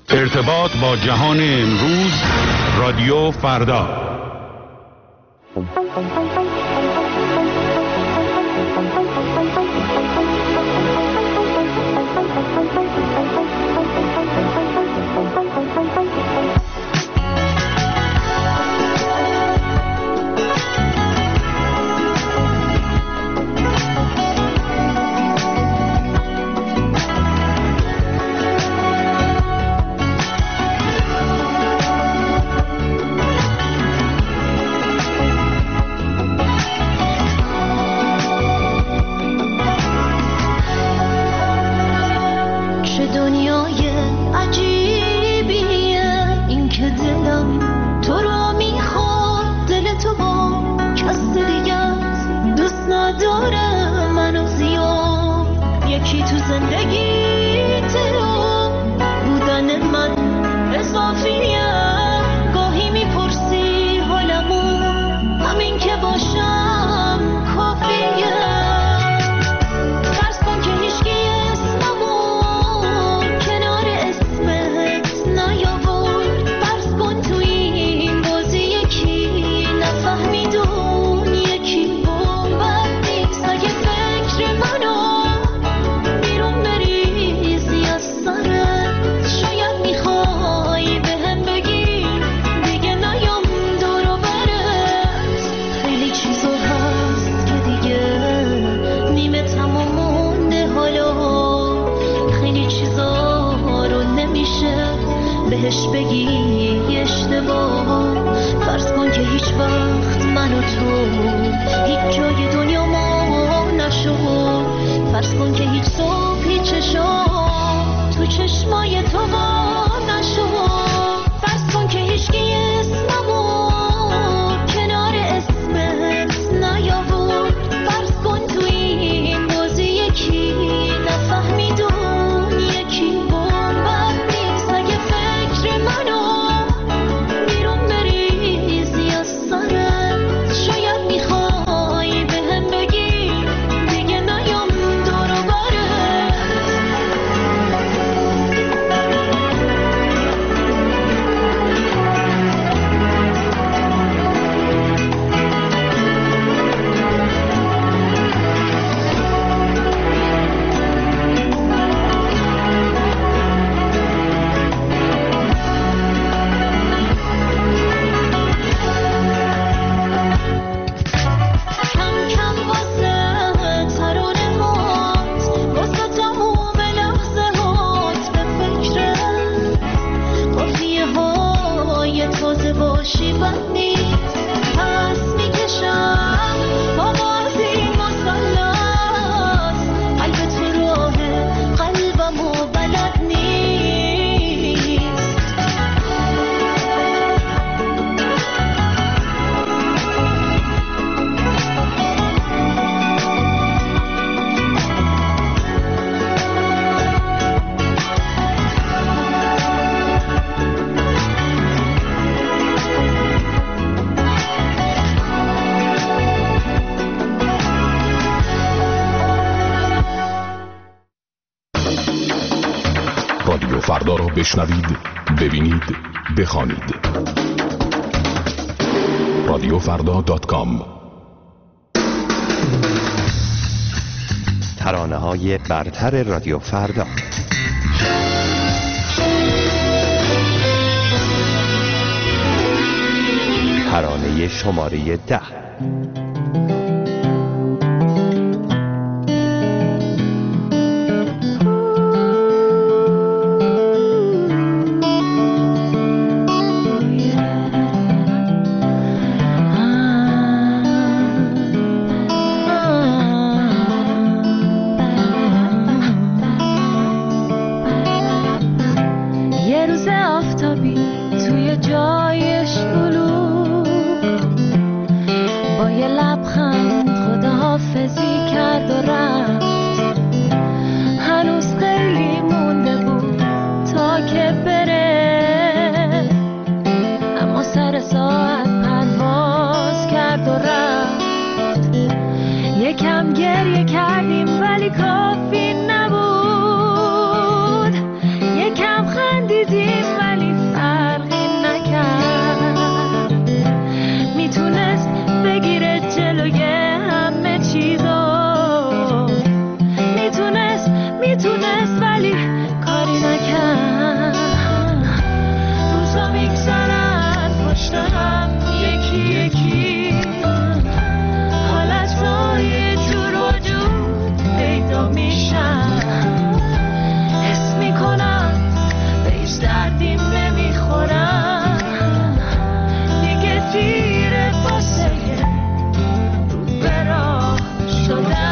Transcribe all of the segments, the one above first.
ارتباط با جهان امروز، رادیو فردا. فردا را بشنوید، ببینید، بخوانید. رادیوفردا.com. ترانه‌های برتر رادیو فردا. ترانه شماره 10. با یه لبخند دیدیم ولی فرقی نکرد. میتونست بگیره جلوی همه چیزو، میتونست ولی کاری نکرد. روزا میگذرن پشت هم یکی یکی، حالتهای جور وجود پیدا میشن. حس میکنم به هیچ دردیم نمیخورم، دیگه دیره واسه رو به راه شدن.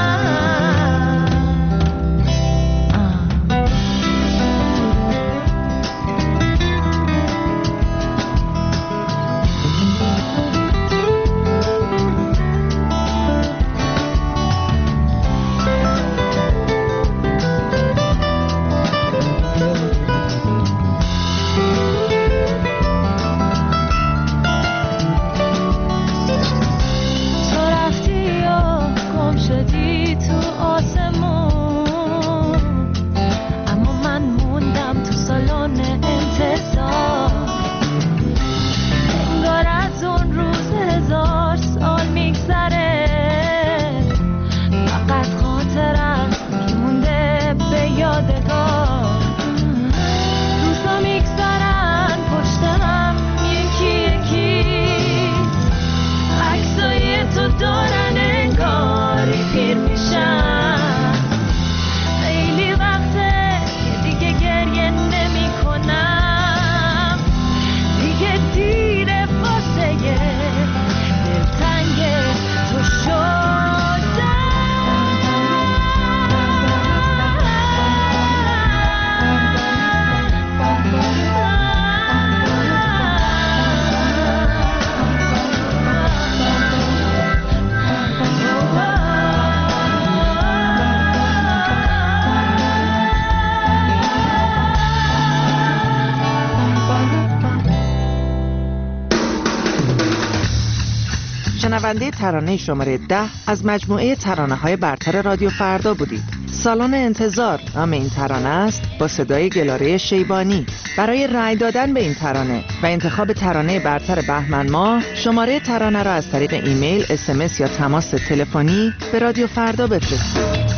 شنونده ترانه شماره 10 از مجموعه ترانه‌های برتر رادیو فردا بودید. سالن انتظار نام این ترانه است، با صدای گلاره شیبانی. برای رأی دادن به این ترانه و انتخاب ترانه برتر بهمن ماه، شماره ترانه را از طریق ایمیل، SMS یا تماس تلفنی به رادیو فردا بفرستید.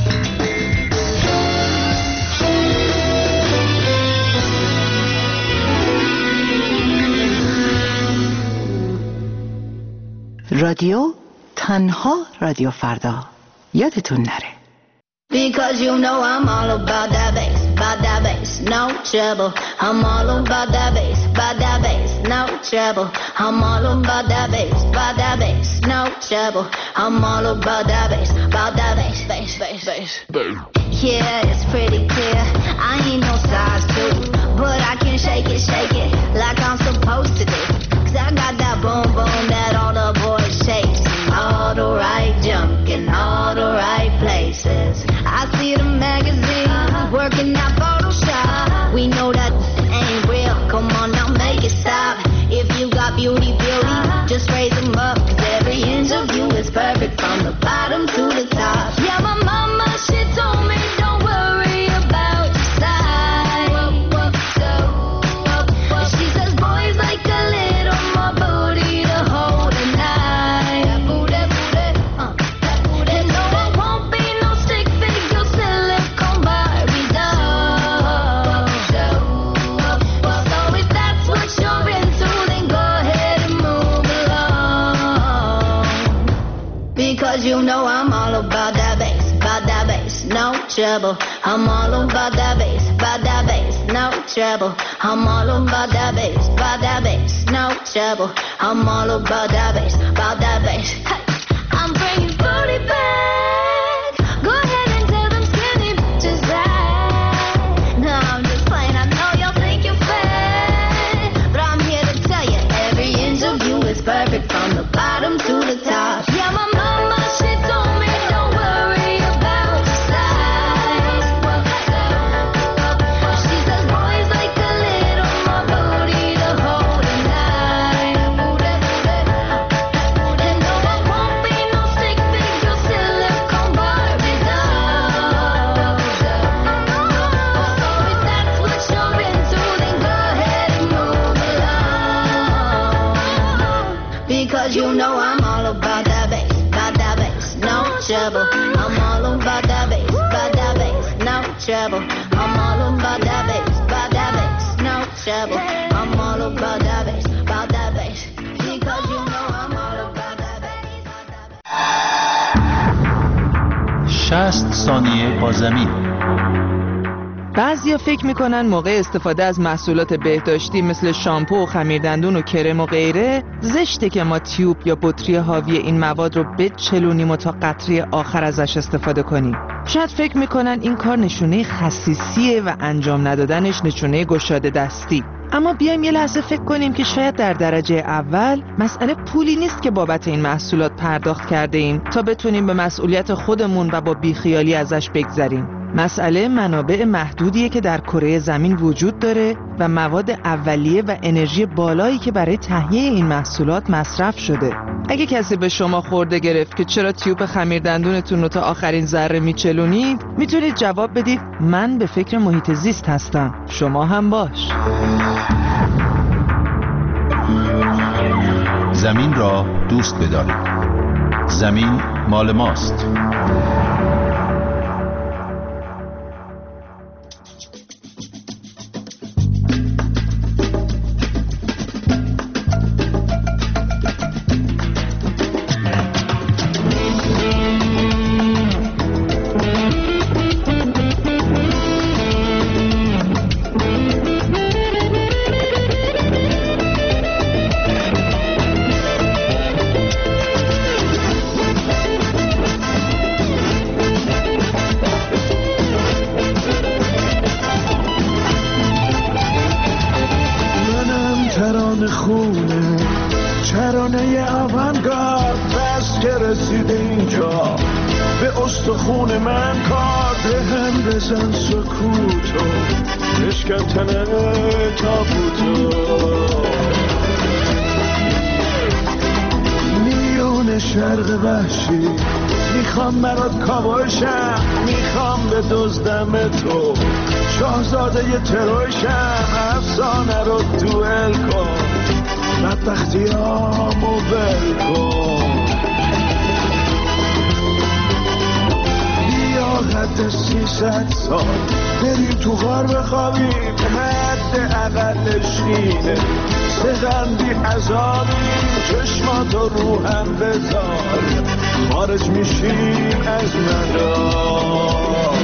رادیو تنها رادیو فردا، یادتون نره. Because you know I'm all about that bass, no trouble. I'm all about that bass, no trouble. I'm all about that bass, no trouble. I'm all about that bass, bass. Yeah, it's pretty clear. I ain't no size 2, but I can shake it like I'm supposed to do. 'Cause I got that boom boom that all the boys chase, all the right junk in all the right places. I see the magazine working that Photoshop. We know that ain't real. Come on now, make it stop. If you got beauty, just raise them up. 'Cause every inch of you is perfect from the bottom to the top. Yeah, my mama, she told me don't worry about your size. She says boys like a little more booty to hold at night. And no, I won't be no stick figure silicone Barbie doll. So if that's what you're into, then go ahead and move along. Because you know I'm all about that bass, no trouble. I'm all about that bass, no trouble. I'm all about that bass, no trouble. I'm all about that bass, Hey, I'm bringing booty back. Go ahead and tell them skinny bitches that. No, I'm just playing. I know y'all think you're fat, but I'm here to tell you every inch of you is perfect from the bottom to the top. Yeah, my mama, she told me don't worry about your size. She says boys like a little more booty to hold at night. And no, I won't be no stick figure silly trouble. I'm all about that bass, about that bass, no trouble. I'm all about that bass, about that bass, because you know I'm all about that bass. 60 ثانیه با زمین. بعضیا فکر میکنن موقع استفاده از محصولات بهداشتی مثل شامپو و خمیردندون و کرم و غیره زشته که ما تیوب یا بطری حاوی این مواد رو بچلونیم و تا قطره آخر ازش استفاده کنیم. شاید فکر میکنن این کار نشونه خسیسیه و انجام ندادنش نشونه گشاده دستی. اما بیایم یه لحظه فکر کنیم که شاید در درجه اول مسئله پولی نیست که بابت این محصولات پرداخت کرده ایم تا بتونیم به مسئولیت خودمون و با بیخیالی ازش بگذریم. مسئله منابع محدودیه که در کره زمین وجود داره و مواد اولیه و انرژی بالایی که برای تهیه این محصولات مصرف شده. اگه کسی به شما خورده گرفت که چرا تیوب خمیردندونتون رو تا آخرین ذره میچلونید، میتونید جواب بدید من به فکر محیط زیست هستم، شما هم باش. زمین را دوست بدارید. زمین مال ماست. ترانه آوانگارد بس که رسید اینجا به استخون من کار هم بزن سکوتو بشکن تنه تابوتو میون شرق وحشی میخوام برات کاوشم میخوام به دزدم تو شاهزاده ی تروشم افسانه رو دوئل کن بدبختیامو ول کن بیا حد 300 سال بریم تو غار بخوابیم حد اقلش اینه سغندی عذابیم چشماتو رو هم بذار خارج میشیم از مدار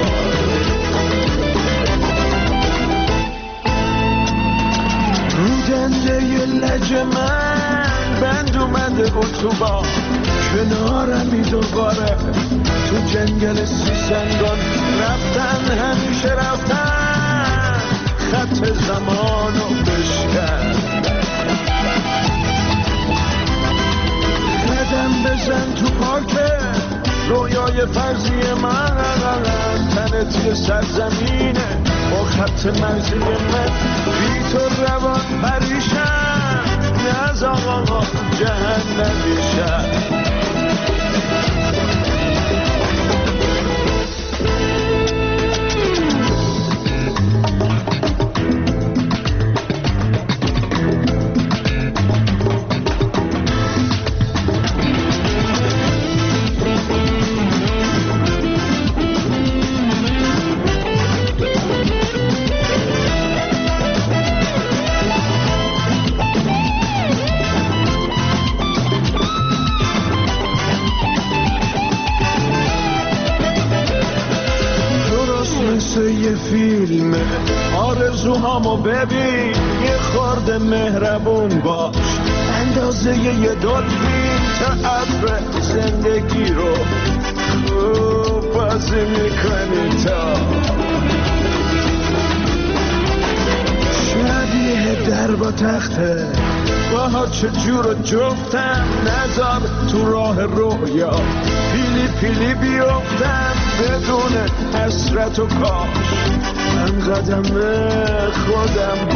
دنده ی لج من بند اومده اتوبان کنارمی دوباره تو جنگل سیسنگان رفتن همیشه رفتن خط زمانو بشکن قدم بزن تو پارکه رویای فرضی من تنت یه سرزمینه با خط مرزی من بی تو روان پریشم نه از آقا جهنمیشم یه فیلم آرزوهامو ببین یه خورده مهربون باش اندازه یه دلفین تا ابر زندگی رو خوب بازی میکنی تا شبیه در با تخته باها چجور جفتم نذار تو راه رویا پیلی پیلی بیفتم بدون حسرت و کاش من قدم خودم